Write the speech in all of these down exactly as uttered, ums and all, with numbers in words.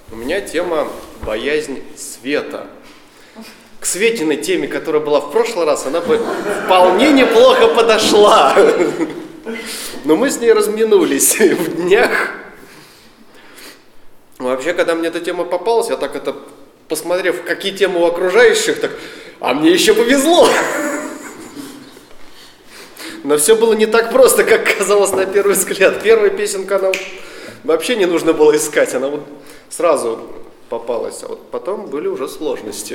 У меня тема «Боязнь света». К Светиной теме, которая была в прошлый раз, она бы вполне неплохо подошла. Но мы с ней разминулись в днях. Вообще, когда мне эта тема попалась, я так это, посмотрев, какие темы у окружающих, так, а мне еще повезло. Но все было не так просто, как казалось на первый взгляд. Первая песенка, она вообще не нужно было искать, она вот сразу попалась. А вот потом были уже сложности.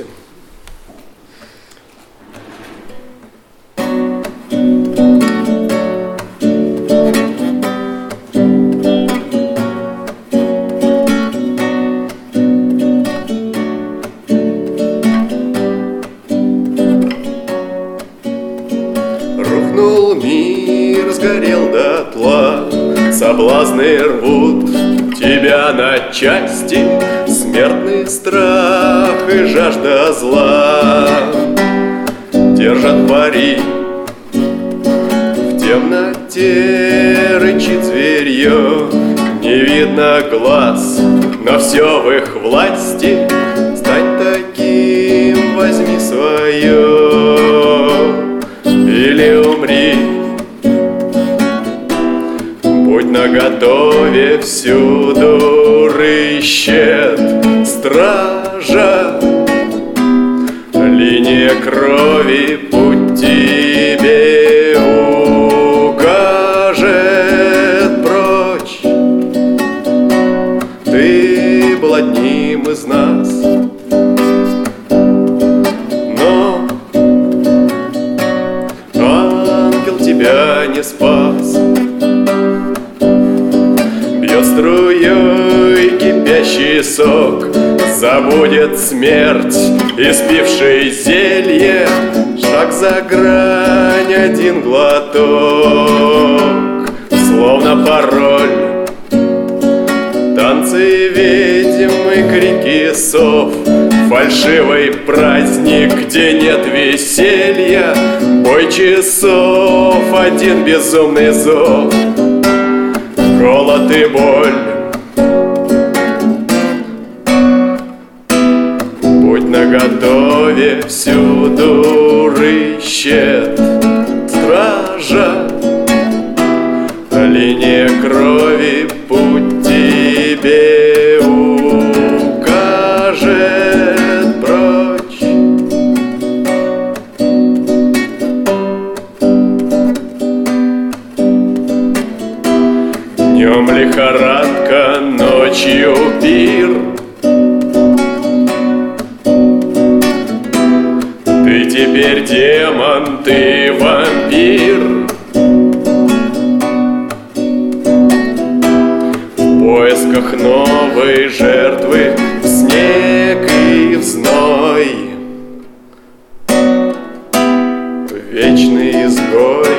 Рухнул мир, сгорел дотла, соблазны рвут тебя на части, смертный страх и жажда зла держат пари. В темноте рычит зверье, не видно глаз, но все в их власти. Стань таким, возьми свое или умри. Будь наготове, всюду рыщет стража. Линия крови путь тебе укажет прочь. Ты был одним из нас, но ангел тебя не спас. Бьет струей кипящий сок, забудет смерть, испивший зелье. Шаг за грань, один глоток, словно пароль. Танцы ведьм и крики сов, фальшивый праздник, где нет веселья. Бой часов, один безумный зов, голод и боль. Будь наготове, всюду рыщет стража. Линия крови путь тебе укажет прочь. Днем лихорадка, ночью пир. Ты теперь демон, ты вампир. В поисках новой жертвы, в снег и в зной, вечный изгой.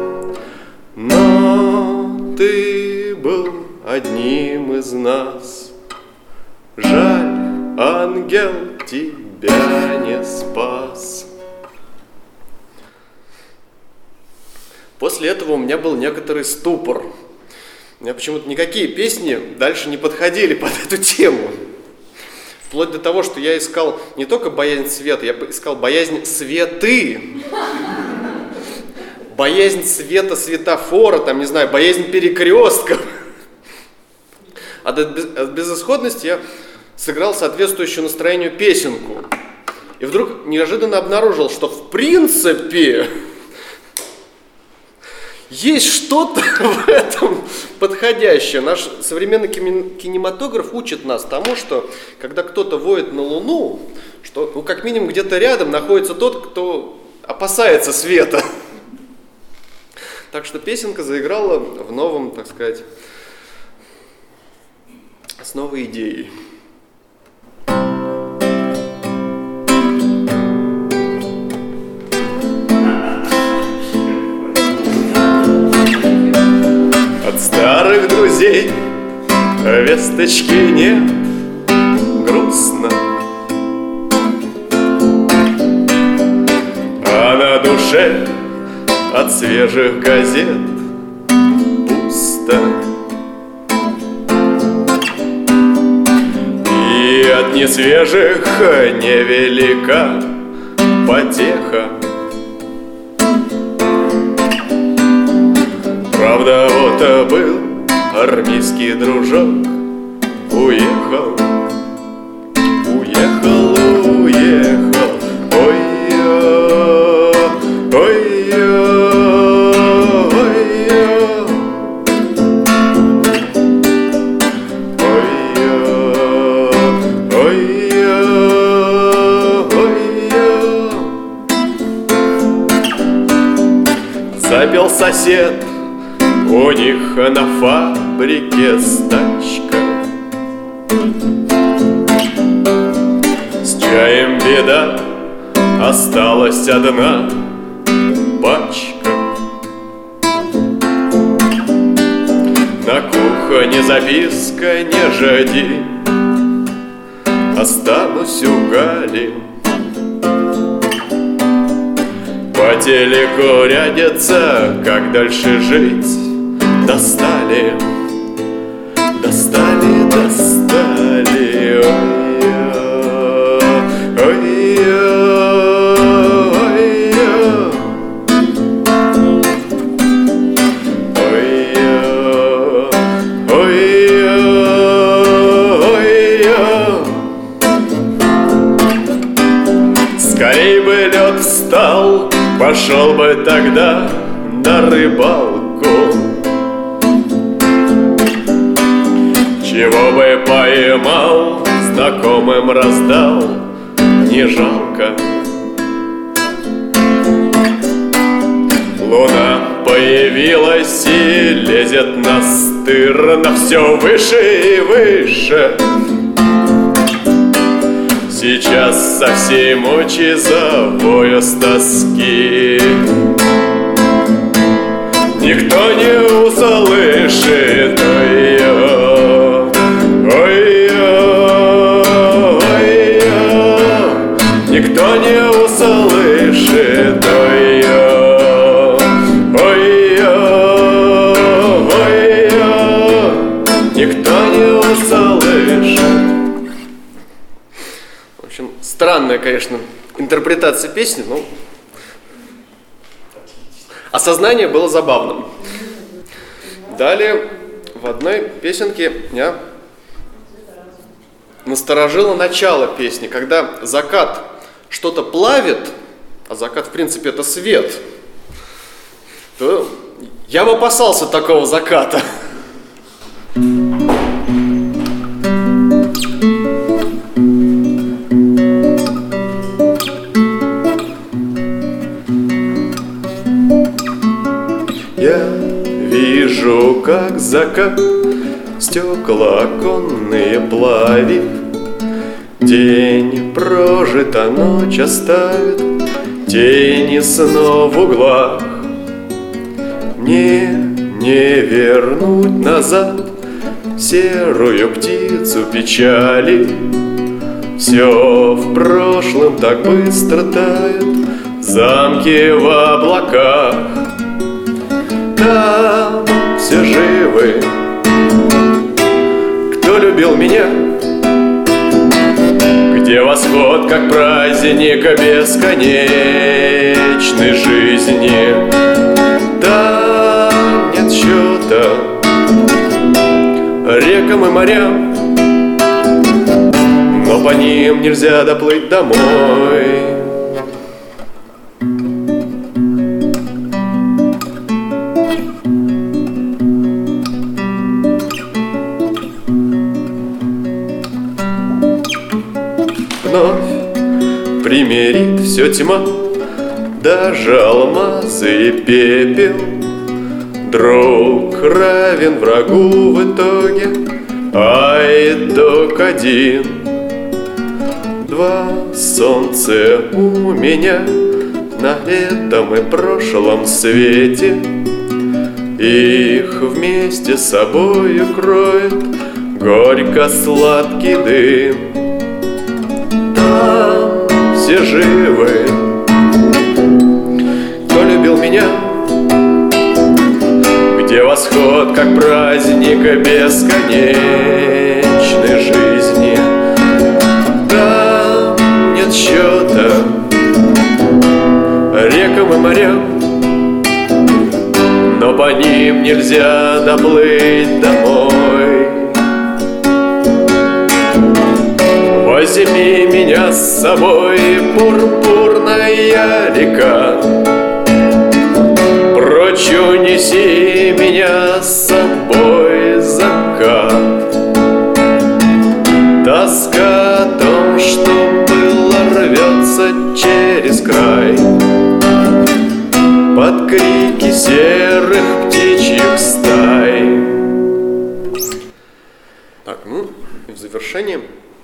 Но ты был одним из нас. Жаль, ангел тебя не спас. После этого у меня был некоторый ступор. У меня почему-то никакие песни дальше не подходили под эту тему. Вплоть до того, что я искал не только боязнь света, я искал боязнь светы. Боязнь света светофора, там, не знаю, боязнь перекрестков. От безысходности я сыграл соответствующую настроению песенку. И вдруг неожиданно обнаружил, что в принципе есть что-то в этом подходящее. Наш современный кинематограф учит нас тому, что когда кто-то воет на Луну, что, ну, как минимум где-то рядом находится тот, кто опасается света. Так что песенка заиграла в новом, так сказать, с новой идеей. От старых друзей весточки нет, грустно. А на душе от свежих газет пусто. нет ни свежих, невелика потеха. Правда, вот был армейский дружок, уехал, уехал, уехал, ой-я, ой-я, ой-я, ой-я, ой-я, ой-я. Запел сосед, у них на фабрике стачка. С чаем беда, осталась одна пачка. На кухне записка: не жади, останусь у Гали. По телеку рядятся, как дальше жить. Достали, достали, достали, ой-я, ой-я, ой-я, ой-я, ой-я, ой-я. Скорей бы лед встал, пошел бы тогда на рыбалку. Чего бы поймал, знакомым раздал, не жалко. Луна появилась и лезет настырно все выше и выше. Сейчас со всей мочи завою с тоски. Никто не услышит, ой-я, ой-я, ой-я. Никто не услышит, ой-я, ой-я, ой-я. Никто не услышит. В общем, странная, конечно, интерпретация песни, но осознание было забавным. Далее в одной песенке меня насторожило начало песни, когда закат что-то плавит, а закат, в принципе, это свет, то я бы опасался такого заката. Я вижу, как закат стекла оконные плавит. День прожит, а ночь оставит тени снов в углах. Мне не вернуть назад серую птицу печали. Все в прошлом так быстро тает, замки в облаках. Там все живы, кто любил меня, где восход, как праздник бесконечной жизни. Там нет счета рекам и морям, но по ним нельзя доплыть домой. Вновь примерит все тьма, даже алмазы и пепел. Друг равен врагу в итоге, а итог один. Два солнца у меня на этом и прошлом свете. Их вместе с собою кроет горько-сладкий дым. Там все живы, кто любил меня, где восход, как праздник бесконечной жизни. ним нельзя доплыть домой. Возьми меня с собой, пурпурная река, прочь унеси меня с собой, закат. Тоска о том, что было, рвется через край под крики серых птичьих стай. Так, ну, и в завершение.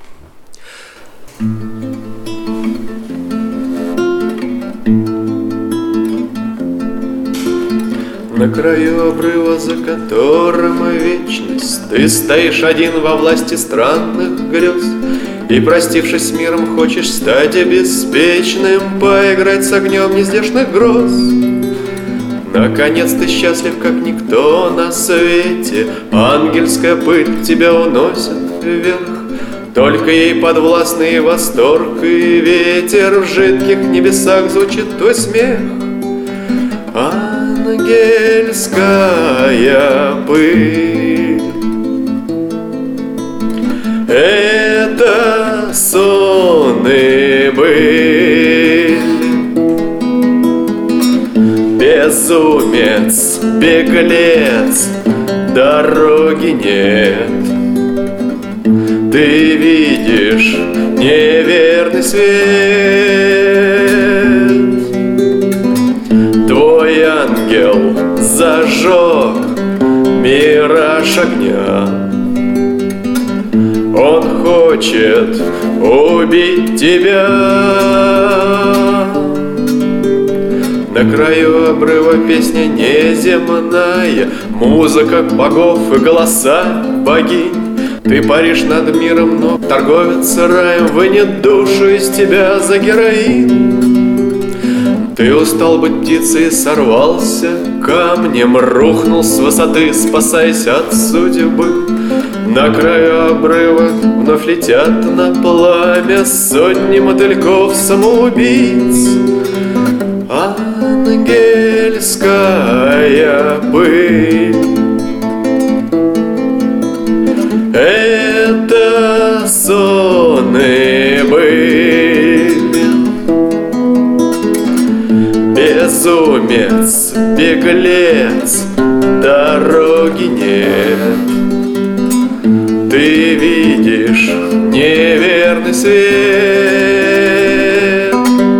На краю обрыва, за которым вечность, ты стоишь один во власти странных грез, и, простившись с миром, хочешь стать обеспеченным, поиграть с огнем нездешных гроз. Наконец ты счастлив, как никто на свете, ангельская пыль тебя уносит вверх, только ей подвластный восторг и ветер, в жидких небесах звучит твой смех. Ангельская пыль — это сон и быль. Безумец, беглец, дороги нет. Ты видишь неверный свет. Твой ангел зажег мираж огня. Он хочет убить тебя. На краю обрыва песня неземная, музыка богов и голоса богинь. Ты паришь над миром, но торговец раем вынет душу из тебя за героин. Ты устал быть птицей, сорвался камнем, рухнул с высоты, спасаясь от судьбы. На краю обрыва вновь летят на пламя сотни мотыльков-самоубийц. Ангельская пыль — это сон и быль. Безумец, беглец, дороги нет. Ты видишь неверный свет.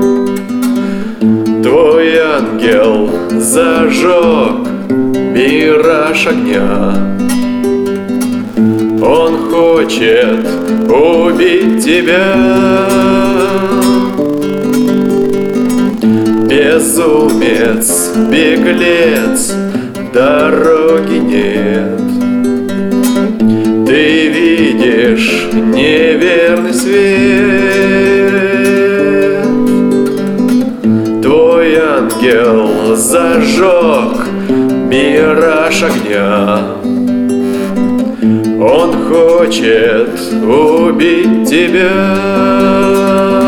Твой ангел зажег мираж огня. Он хочет убить тебя. Безумец, беглец, дороги нет. Ты видишь неверный свет. Твой ангел зажег мираж огня. Он хочет убить тебя.